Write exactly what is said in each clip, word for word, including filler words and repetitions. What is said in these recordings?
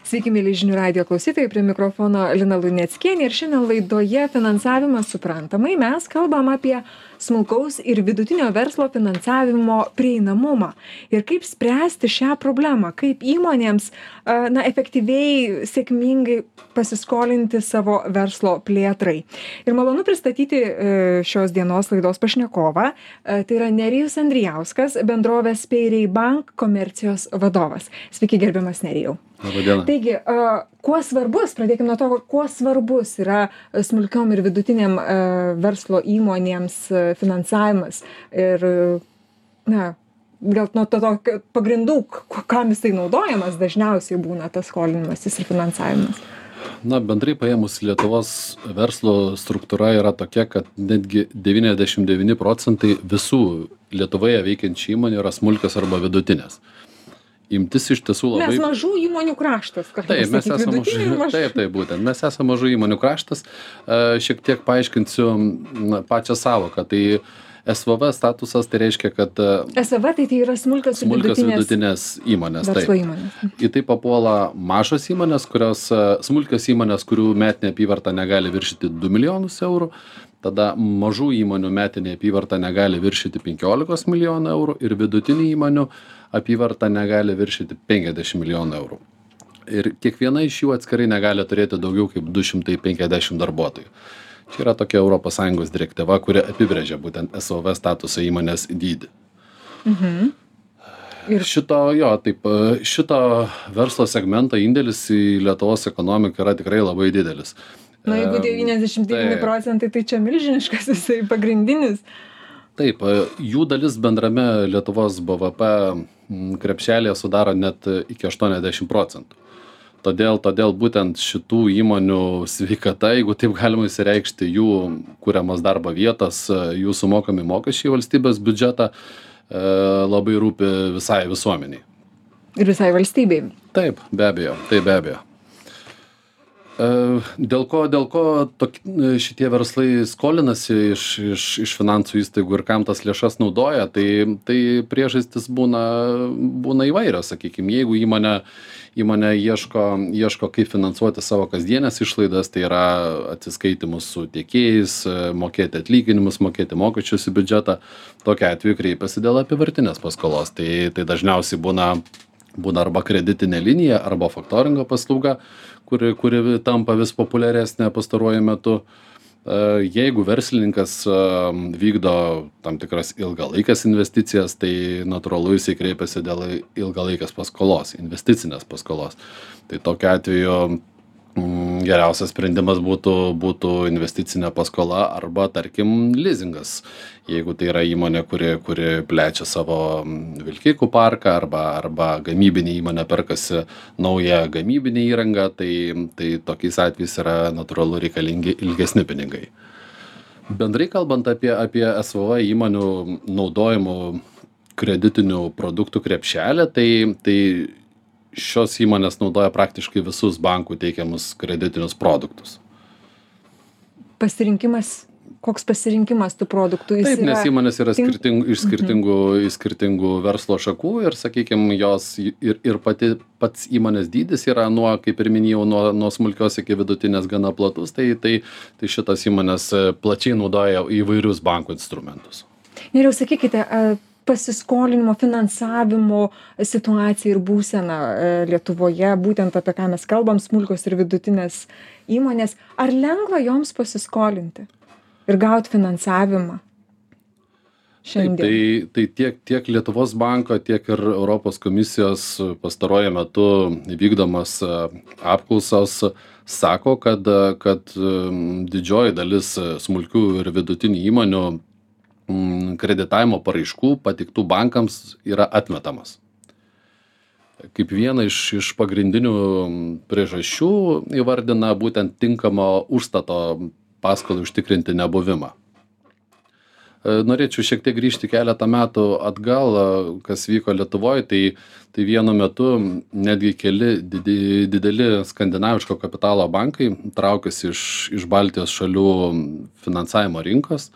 Sveiki, mėly žinių radijo klausytojai, prie mikrofono Lina Luneckienė ir šiandien laidoje Finansavimas suprantamai mes kalbam apie smulkaus ir vidutinio verslo finansavimo prieinamumą ir kaip spręsti šią problemą, kaip įmonėms na, efektyviai, sėkmingai pasiskolinti savo verslo plėtrai. Ir malonu pristatyti šios dienos laidos pašnekovą, tai yra Nerijus Andrijauskas, bendrovės Payray Bank komercijos vadovas. Sveiki, gerbiamas Nerijau. Labadiena. Taigi, kuo svarbus, pradėkime nuo to, kuo svarbus yra smulkiom ir vidutiniam verslo įmonėms finansavimas ir, na, gal nuo to, to pagrindų, kam jisai naudojamas dažniausiai būna tas skolinimasis ir finansavimas. Na, bendrai paėmus Lietuvos verslo struktūra yra tokia, kad netgi devyniasdešimt devyni procentai visų Lietuvoje veikiančių įmonių yra smulkios arba vidutinės. Imtis iš tiesų labai... Mes mažų įmonių kraštas. Taip, mes esame mažų, maž... taip, taip, būtent. Mes esame mažų įmonių kraštas. Šiek tiek paaiškinsiu na, pačią savoką. Tai S V V statusas tai reiškia, kad... S V V tai, tai yra smulkios ir smulkios vidutinės, vidutinės įmonės. verslo Taip. įmonės. Į tai papuola mažos įmonės, kurios, smulkios įmonės, kurių metinė apyvarta negali viršyti du milijonus eurų. Tada mažų įmonių metinė apyvarta negali viršyti penkiolikos milijonų eurų ir vidutinių įmonių apyvarta negali viršyti penkiasdešimt milijonų eurų. Ir kiekviena iš jų atskirai negali turėti daugiau kaip du šimtai penkiasdešimt darbuotojų. Čia yra tokia Europos Sąjungos direktyva, kuri apibrėžia būtent S V V statuso įmonės dydį. Mhm. Ir šito, jo, taip, šito verslo segmento indėlis į Lietuvos ekonomiką yra tikrai labai didelis. Na, jeigu devyniasdešimt devyni procentai, tai čia milžiniškas jisai pagrindinis. Taip, jų dalis bendrame Lietuvos B V P krepšelėje sudaro net iki aštuoniasdešimt procentų. Todėl, todėl būtent šitų įmonių sveikata, jeigu taip galima įsireikšti, jų kuriamas darbo vietos, jų sumokami mokesčiai į valstybės biudžetą labai rūpi visai visuomeniai. Ir visai valstybei. Taip, be abejo, taip be abejo. Dėl ko, dėl ko tok, šitie verslai skolinasi iš, iš, iš finansų įstaigų ir kam tas lėšas naudoja, tai, tai priežastis būna, būna įvairios, sakykime, jeigu įmonė, įmonė ieško, ieško kaip finansuoti savo kasdienės išlaidas, tai yra atsiskaitimus su tiekėjais, mokėti atlyginimus, mokėti mokesčius į biudžetą, tokia atveju kreipiasi dėl apyvartinės paskolos, tai, tai dažniausiai būna būna arba kreditinė linija, arba faktoringo paslauga, kuri, kuri tampa vis populiaresnė pastaruoju metu. Jeigu verslininkas vykdo tam tikras ilgalaikės investicijas, tai natūralu jisai kreipiasi dėl ilgalaikės paskolos, investicinės paskolos. Tai tokiu atveju geriausias sprendimas būtų, būtų investicinė paskola arba, tarkim, leasingas. Jeigu tai yra įmonė, kuri, kuri plečia savo vilkikų parką arba, arba gamybinė įmonė perkasi naują gamybinę įrangą, tai, tai tokiais atvejais yra natūralu reikalingi ilgesni pinigai. Bendrai kalbant apie, apie S V V įmonių naudojimų kreditinių produktų krepšelę, tai, tai šios įmonės naudoja praktiškai visus bankų teikiamus kreditinius produktus. Pasirinkimas, koks pasirinkimas tų produktų? Jis Taip, nes yra... įmonės yra tink- skirtingų, iš skirtingų, iš skirtingų verslo šakų ir, sakykime, jos ir, ir pati, pats įmonės dydis yra nuo, kaip ir minėjau, nuo, nuo smulkios iki vidutinės gana platus, tai, tai, tai šitos įmonės plačiai naudoja įvairius bankų instrumentus. Ir jau sakykite, pasiskolinimo, finansavimo situacija ir būsena Lietuvoje, būtent apie ką mes kalbam, smulkios ir vidutinės įmonės, ar lengva joms pasiskolinti ir gauti finansavimą šiandien? Taip, tai, tai tiek, tiek Lietuvos banko, tiek ir Europos komisijos pastaruoju metu vykdomas apklausos sako, kad, kad didžioji dalis smulkių ir vidutinių įmonių kreditavimo paraiškų pateiktų bankams yra atmetamas. Kaip vieną iš, iš pagrindinių priežasčių įvardina būtent tinkamo užstato paskolai užtikrinti nebuvimą. Norėčiau šiek tiek grįžti keletą metų atgal, kas vyko Lietuvoje, tai, tai vienu metu netgi keli dideli skandinaviško kapitalo bankai traukėsi iš, iš Baltijos šalių finansavimo rinkos.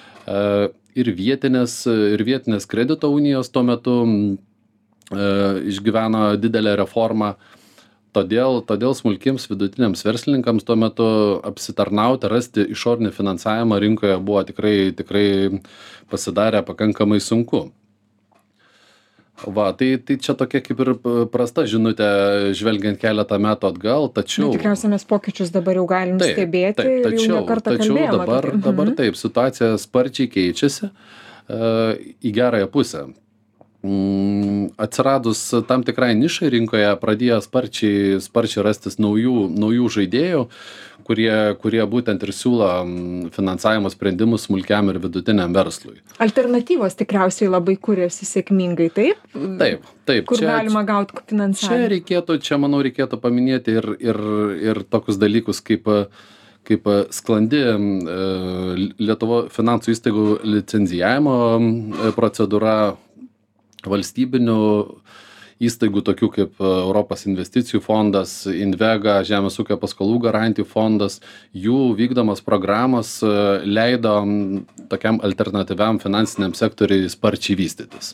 Ir vietinės, ir vietinės kredito unijos tuo metu e, išgyveno didelę reformą. todėl todėl smulkiems vidutiniams verslininkams tuo metu apsitarnauti, rasti išorinį finansavimą rinkoje buvo tikrai, tikrai pasidarę pakankamai sunku. Va, tai, tai čia tokia kaip ir prasta žinutė, žvelgiant keletą metų atgal, tačiau... Na, tikriausiai mes pokyčius dabar jau galim taip, stebėti taip, ir tačiau, jau ne kartą tačiau kalbėjome. dabar, apie tai. dabar taip, situacija sparčiai keičiasi uh, į gerąją pusę. Mm, atsiradus tam tikrai nišai rinkoje pradėjo sparčiai, sparčiai rastis naujų, naujų žaidėjų, kurie, kurie būtent ir siūlo finansavimo sprendimus smulkiam ir vidutiniam verslui. Alternatyvos tikriausiai labai kuriasi sėkmingai, taip? Taip, taip. Kur čia, galima gauti finansavimą? Čia reikėtų, čia manau reikėtų paminėti ir, ir, ir tokius dalykus kaip kaip sklandi Lietuvo finansų įstaigų licenzijavimo procedūra, valstybinių įstaigų tokių kaip Europos investicijų fondas, Invega, Žemės ūkio paskolų garantijų fondas, jų vykdomos programos leido tokiam alternatyviam finansiniam sektoriui sparčiai vystytis.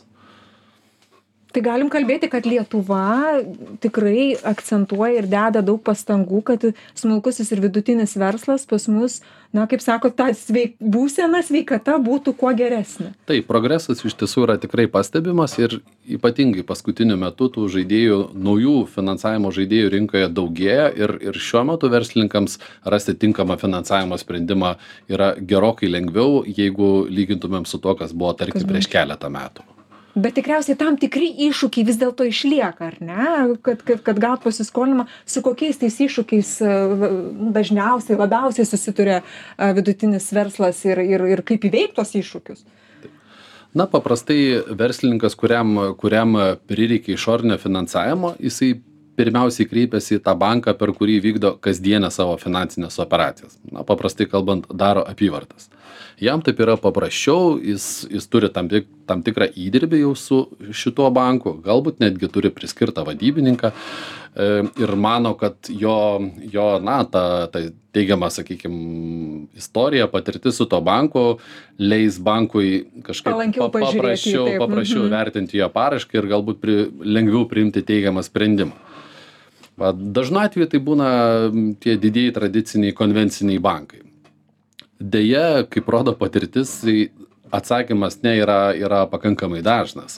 Tai galim kalbėti, kad Lietuva tikrai akcentuoja ir deda daug pastangų, kad smulkusis ir vidutinis verslas pas mus, na, kaip sako, ta sveik, būsena sveikata būtų kuo geresnė. Taip, progresas iš tiesų yra tikrai pastebimas ir ypatingai paskutiniu metu tų žaidėjų, naujų finansavimo žaidėjų rinkoje daugėja ir, ir šiuo metu verslininkams rasti tinkamą finansavimo sprendimą yra gerokai lengviau, jeigu lygintumėm su to, kas buvo, tarkim, prieš keletą metų. Bet tikriausiai tam tikri iššūkiai vis dėlto išlieka, ar ne? Kad, kad, kad gaut pasiskolinimą, su kokiais tais iššūkiais dažniausiai, labiausiai susituria vidutinis verslas ir, ir, ir kaip įveikti tos iššūkius? Na, paprastai verslininkas, kuriam, kuriam prireikia išorinio finansavimo, jisai pirmiausiai kreipiasi į tą banką, per kurį vykdo kasdienę savo finansinės operacijas. Na, paprastai kalbant, daro apyvartas. Jam taip yra paprasčiau, jis, jis turi tam, tik, tam tikrą įdirbį jau su šituo banku, galbūt netgi turi priskirtą vadybininką e, ir mano, kad jo, jo na, ta, ta teigiama, sakykime, istorija, patirtis su to banku leis bankui kažkaip palankiau pa, paprasčiau, taip. paprasčiau Mhm. vertinti jo paraišką ir galbūt pri, lengviau priimti teigiamą sprendimą. Va, dažnu atveju tai būna tie didieji tradiciniai konvenciniai bankai. Deja, kaip rodo patirtis, atsakymas ne yra, yra pakankamai dažnas.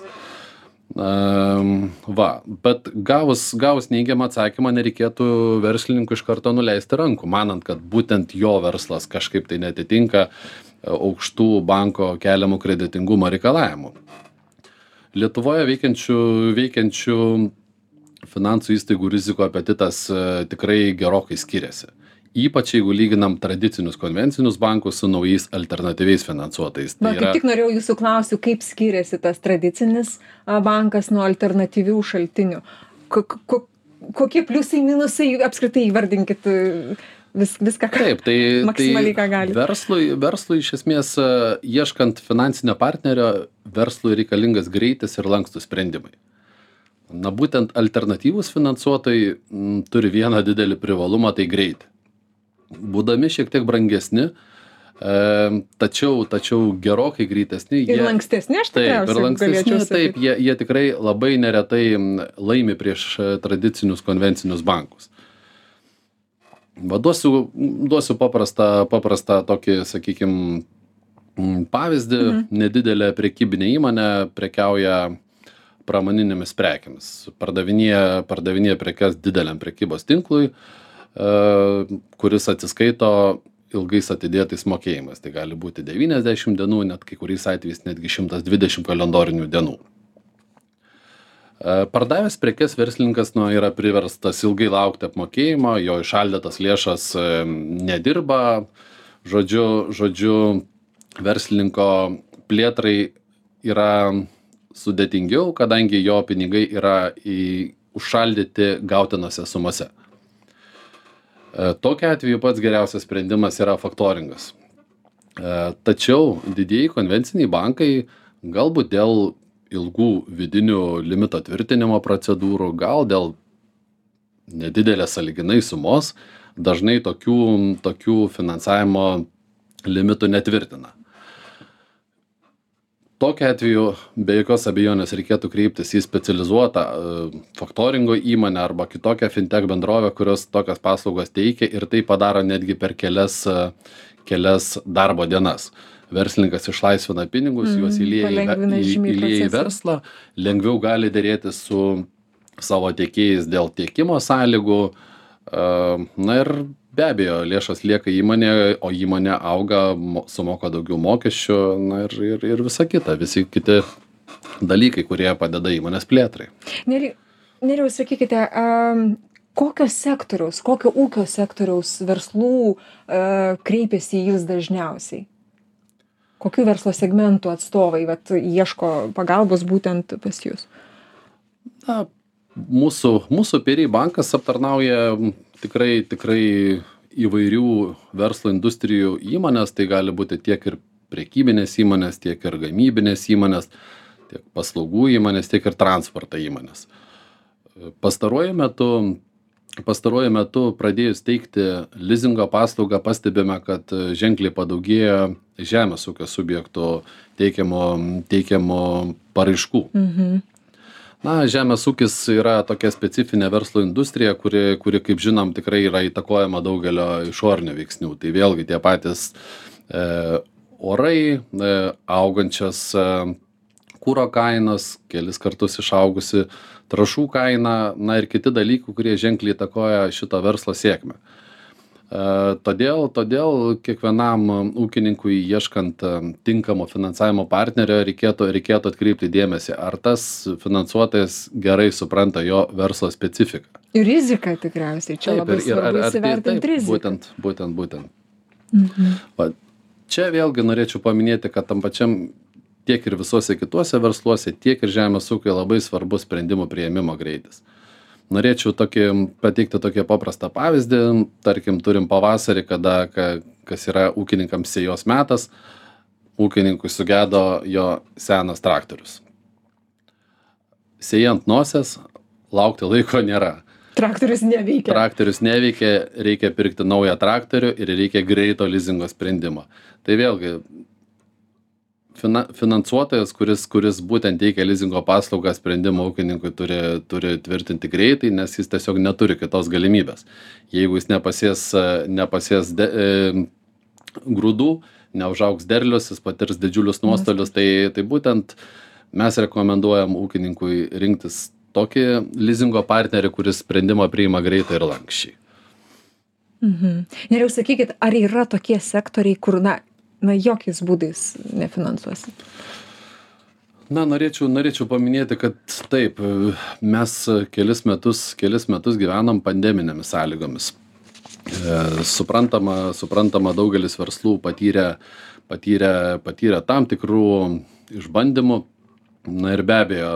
Um, va, bet gavus, gavus neigiamą atsakymą nereikėtų verslininkų iš karto nuleisti rankų, manant, kad būtent jo verslas kažkaip tai netitinka aukštų banko keliamų kreditingumo reikalavimų. Lietuvoje veikiančių, veikiančių finansų įstaigų riziko apetitas tikrai gerokai skiriasi. Ypač jeigu lyginam tradicinius konvencinius bankus su naujais alternatyviais finansuotojais. Tai yra... Kaip tik norėjau jūsų klausti, kaip skiriasi tas tradicinis bankas nuo alternatyvių šaltinių? Ko, ko, kokie pliusai, minusai, apskritai įvardinkit vis, viską, ką, Taip, tai, maksimaliai, ką tai gali. Verslui, verslui iš esmės, ieškant finansinio partnerio, verslui reikalingas greitis ir lankstus sprendimai. Na, būtent alternatyvūs finansuotojai m, turi vieną didelį privalumą, tai greitį. Būdami šiek tiek brangesni, e, tačiau, tačiau gerokai greitesni. Ir jie, lankstesni, aš taip, tikriausiai ir lankstesni, galėčiau sakyti. taip, jie, jie tikrai labai neretai laimi prieš tradicinius konvencinius bankus. Va, duosiu, duosiu paprastą, paprastą tokį, sakykime, pavyzdį. Mhm. Nedidelė prekybinė įmonė prekiauja pramoninėmis prekėmis. Pardavinėja, pardavinėja prekes dideliam prekybos tinklui, kuris atsiskaito ilgais atidėtais mokėjimais. Tai gali būti devyniasdešimt dienų, net kai kuriais atvejais netgi šimtas dvidešimt kalendorinių dienų. Pardavęs prekes verslininkas nu, yra priverstas ilgai laukti apmokėjimo, jo įšaldytas lėšas nedirba, žodžiu, žodžiu verslininko plėtrai yra sudėtingiau, kadangi jo pinigai yra į, užšaldyti gautinose sumose. Tokiu atveju pats geriausias sprendimas yra faktoringas. Tačiau didieji konvenciniai bankai galbūt dėl ilgų vidinių limito tvirtinimo procedūrų, gal dėl nedidelės sąlyginai sumos, dažnai tokių, tokių finansavimo limitų netvirtina. tokiu atveju be jokios abejonės reikėtų kreiptis į specializuotą faktoringo įmonę arba kitokią fintech bendrovę, kurios tokias paslaugas teikia ir tai padaro netgi per kelias, kelias darbo dienas. Verslininkas išlaisvina pinigus, mm, juos įlieja į, įlieja į verslą, lengviau gali dėrėti su savo tiekėjais dėl tiekimo sąlygų. Na ir be abejo, lėšos lieka įmonėje, o įmonė auga, sumoka daugiau mokesčių, na ir, ir, ir visa kita, visi kiti dalykai, kurie padeda įmonės plėtrai. Neriau, sakykite, um, kokio sektoriaus, kokio ūkio sektoriaus verslų uh, kreipiasi į jūs dažniausiai? Kokių verslo segmentų atstovai vat, ieško pagalbos būtent pas jūs? Na, mūsų, mūsų P R I bankas aptarnauja tikrai, tikrai įvairių verslo industrijų įmonės, tai gali būti tiek ir prekybinės įmonės, tiek ir gamybinės įmonės, tiek paslaugų įmonės, tiek ir transporto įmonės. Pastaruoju metu, pastaruoju metu pradėjus teikti lizingo paslaugą, pastebime, kad ženkliai padaugėjo žemės ūkio subjektų teikiamo, teikiamo paraiškų. Mhm. Na, žemės ūkis yra tokia specifinė verslo industrija, kuri, kuri, kaip žinom, tikrai yra įtakojama daugelio išorinių veiksnių. Tai vėlgi tie patys e, orai, e, augančias e, kuro kainos, kelis kartus išaugusi trąšų kaina, na ir kiti dalykai, kurie ženkliai įtakoja šito verslo sėkmę. Todėl, todėl kiekvienam ūkininkui ieškant tinkamo finansavimo partnerio reikėtų, reikėtų atkreipti dėmesį, ar tas finansuotojas gerai supranta jo verslo specifiką. Ir riziką tikriausiai, čia taip, labai svarbu įsivertinti riziką. Būtent, būtent, būtent. Mhm. Va, čia vėlgi norėčiau paminėti, kad tam pačiam tiek ir visuose kituose versluose, tiek ir žemės ūkio labai svarbus sprendimų priėmimo greitis. Norėčiau tokį, pateikti tokį paprastą pavyzdį. Tarkim, turim pavasarį, kada, kas yra ūkininkams sėjos metas, ūkininkui sugedo jo senas traktorius. Sėjant nosies, laukti laiko nėra. Traktorius neveikia. Traktorius neveikia, reikia pirkti naują traktorių ir reikia greito lizingo sprendimo. Tai vėlgi, Fina, finansuotojas, kuris, kuris būtent teikia lizingo paslaugą, sprendimą ūkininkui turi, turi tvirtinti greitai, nes jis tiesiog neturi kitos galimybės. Jeigu jis nepasies, nepasies de, e, grūdų, neužaugs derlius, jis patirs didžiulius nuostolius, tai, tai būtent mes rekomenduojam ūkininkui rinktis tokį lizingo partnerį, kuris sprendimą priima greitai ir lankščiai. Mhm. Ir jau sakykit, ar yra tokie sektoriai, kur, na, na, jokiais būdais nefinansuosi? Na, norėčiau, norėčiau paminėti, kad taip, mes kelis metus, kelis metus gyvenam pandeminėmis sąlygomis. E, suprantama, suprantama, daugelis verslų patyrė, patyrė, patyrė tam tikrų išbandymų. Na ir be abejo,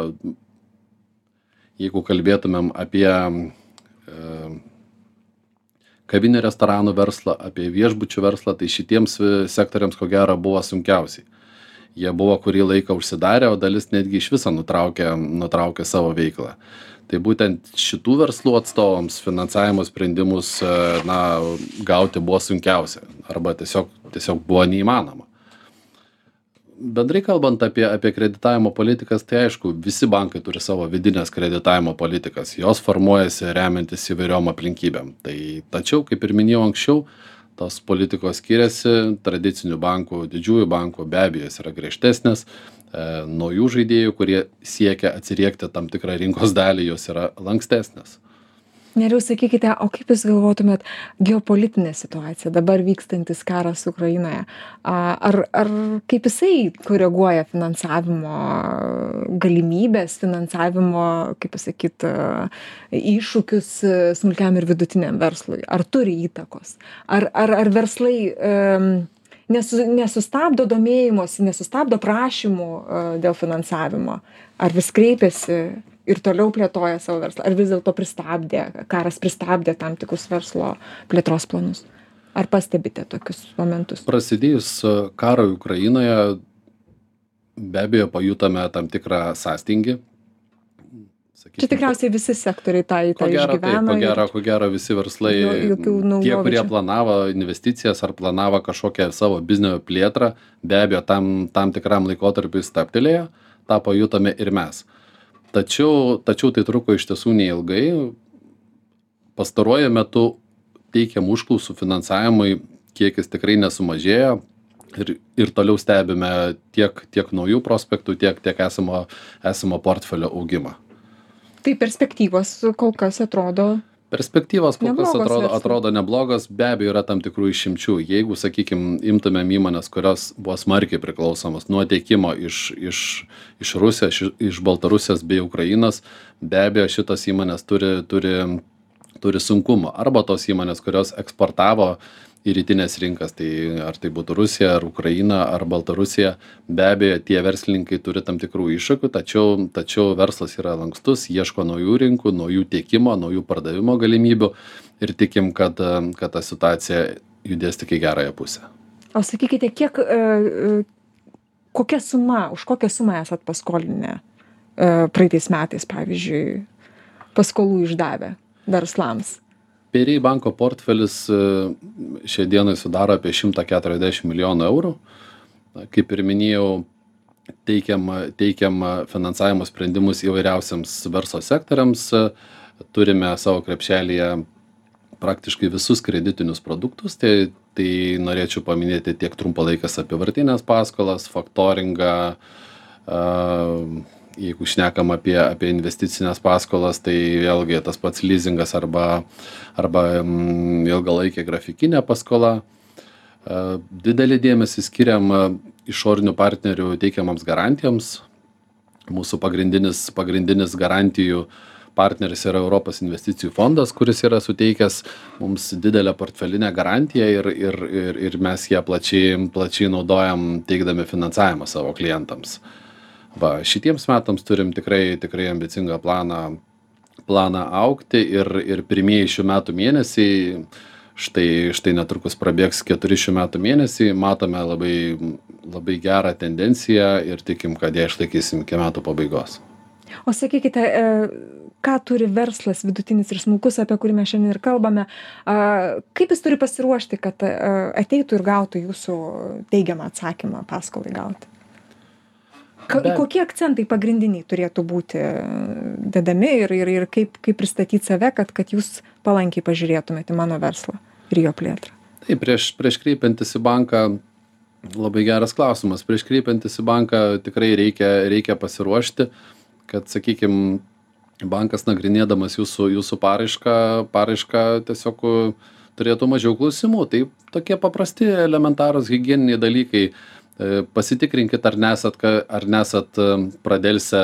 jeigu kalbėtumėm apie e, kavinių restoranų verslą, apie viešbučių verslą, tai šitiems sektoriams ko gero buvo sunkiausiai. Jie buvo kurį laiką užsidarę, o dalis netgi iš viso nutraukė, nutraukė savo veiklą. Tai būtent šitų verslų atstovams finansavimo sprendimus na, gauti buvo sunkiausia arba tiesiog, tiesiog buvo neįmanoma. Bendrai kalbant apie, apie kreditavimo politikas, tai aišku, visi bankai turi savo vidinės kreditavimo politikas. Jos formuojasi remiantis įvairiom aplinkybėm. Tai, tačiau, kaip ir minėjau anksčiau, tos politikos skiriasi, tradicinių bankų, didžiųjų bankų be abejo yra griežtesnės, e, naujų žaidėjų, kurie siekia atsiriekti tam tikrą rinkos dalį, jos yra lankstesnės. Neriau, sakykite, o kaip jūs galvotumėt geopolitinė situacija, dabar vykstantis karas Ukrainoje, ar, ar kaip jisai koreguoja finansavimo galimybės, finansavimo, kaip pasakyt, iššūkius smulkiam ir vidutiniam verslui? Ar turi įtakos? Ar, ar, ar verslai um, nesu, nesustabdo domėjimosi, nesustabdo prašymų uh, dėl finansavimo? Ar vis kreipiasi ir toliau plėtoja savo verslą, ar vis dėlto pristabdė, karas pristabdė tam tikrus verslo plėtros planus? Ar pastebite tokius momentus? Prasidėjus karui Ukrainoje, be abejo, pajutome tam tikrą sąstingį. Čia tikriausiai visi sektoriai tą, tą Ko gero, taip, išgyveno. ko gero, ir ko gero visi verslai, jo- jokių tie, naujovių kurie čia. planavo investicijas ar planavo kažkokią savo biznio plėtrą, be abejo, tam, tam tikram laikotarpiui stabtelėjo, tą pajutome ir mes. Tačiau, tačiau tai truko iš tiesų neilgai. Pastaruoju metu teikiam užklausų finansavimui kiekis tikrai nesumažėjo ir, ir toliau stebime tiek, tiek naujų prospektų, tiek, tiek esamo, esamo portfelio augimą. Tai perspektyvos kol kas atrodo. Perspektyvos kol kas Neblogos atrodo, verslui. atrodo neblogos, be abejo yra tam tikrų išimčių. Jeigu, sakykime, imtumėm įmonės, kurios buvo smarkiai priklausomos nuo tiekimo iš, iš, iš Rusijos, iš, iš Baltarusijos bei Ukrainos, be abejo šitos įmonės turi, turi, turi sunkumų. Arba tos įmonės, kurios eksportavo į rytinės rinkas, tai ar tai būtų Rusija, ar Ukraina, ar Baltarusija, be abejo tie verslininkai turi tam tikrų iššūkių, tačiau, tačiau verslas yra lankstus, ieško naujų rinkų, naujų tiekimo, naujų pardavimo galimybių ir tikim, kad, kad ta situacija judės tik į gerąją pusę. O sakykite, kiek, e, kokia suma, už kokią sumą esat paskolinę e, praeitais metais, pavyzdžiui, paskolų išdavę verslams? Peri banko portfelis šiai dienai sudaro apie šimtą keturiasdešimt milijonų eurų. Kaip ir minėjau, teikiam, teikiam finansavimo sprendimus įvairiausiams verslo sektoriams. Turime savo krepšelyje praktiškai visus kreditinius produktus. Tai, tai norėčiau paminėti tiek trumpalaikės apyvartinės paskolas, faktoringą, jeigu šnekam apie, apie investicinės paskolas, tai vėlgi tas pats leasingas arba, arba mm, ilgalaikė grafikinė paskola. Didelį dėmesį skiriam išorinių partnerių teikiamams garantijoms. Mūsų pagrindinis, pagrindinis garantijų partneris yra Europos investicijų fondas, kuris yra suteikęs mums didelę portfelinę garantiją ir, ir, ir, ir mes ją plačiai, plačiai naudojam teikdami finansavimą savo klientams. Va, šitiems metams turim tikrai, tikrai ambicingą planą, planą augti ir, ir pirmieji šių metų mėnesiai, štai, štai netrukus prabėgs keturi šių metų mėnesiai, matome labai, labai gerą tendenciją ir tikim, kad ją išlaikysim iki metų pabaigos. O sakykite, ką turi verslas vidutinis ir smulkus, apie kurį mes šiandien ir kalbame, kaip jis turi pasiruošti, kad ateitų ir gautų jūsų teigiamą atsakymą paskolai gauti? Be... Kokie akcentai pagrindiniai turėtų būti dedami ir, ir, ir kaip, kaip pristatyti save, kad, kad jūs palankiai pažiūrėtumėte mano verslą ir jo plėtrą? Taip, prieš, prieš kreipiantis į banką, labai geras klausimas, prieš kreipiantis į banką tikrai reikia, reikia pasiruošti, kad, sakykime, bankas nagrinėdamas jūsų, jūsų paraišką, paraišką tiesiog turėtų mažiau klausimų. Tai tokie paprasti elementarūs higieniniai dalykai. Pasitikrinkit, ar nesat, ar nesat pradelsę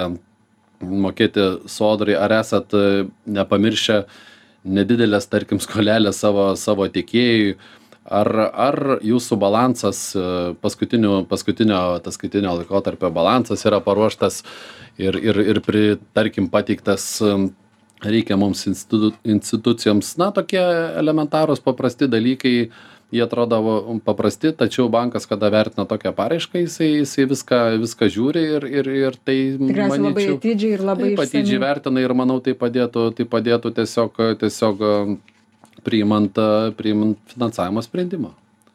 mokėti sodrai, ar esat nepamiršę nedidelės, tarkim, skolelės savo, savo tiekėjui, ar, ar jūsų balansas, paskutinio, paskutinio ataskaitinio laikotarpio balansas yra paruoštas ir, ir, ir pri, tarkim, pateiktas reikiamoms institu, institucijoms. Na, tokie elementarūs paprasti dalykai. Jie atrodo paprasti, tačiau bankas, kada vertina tokią paraišką, jisai, jisai viską, viską žiūri ir, ir, ir tai, tikriausiai, manyčiau, labai atidžiai ir labai taip, atidžiai vertina ir manau, tai padėtų, tai padėtų tiesiog, tiesiog priimant, priimant finansavimo sprendimą.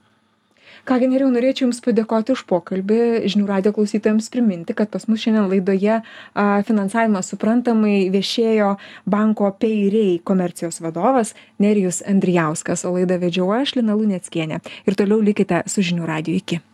Kągi, Nerijau, norėčiau Jums padėkoti už pokalbį. Žinių radijo klausytojams priminti, kad pas mus šiandien laidoje a, finansavimas suprantamai viešėjo banko Payray komercijos vadovas Nerijus Andrijauskas, o laidą vedžiau aš, Lina Luneckienė. Ir toliau likite su Žinių radiju. Iki.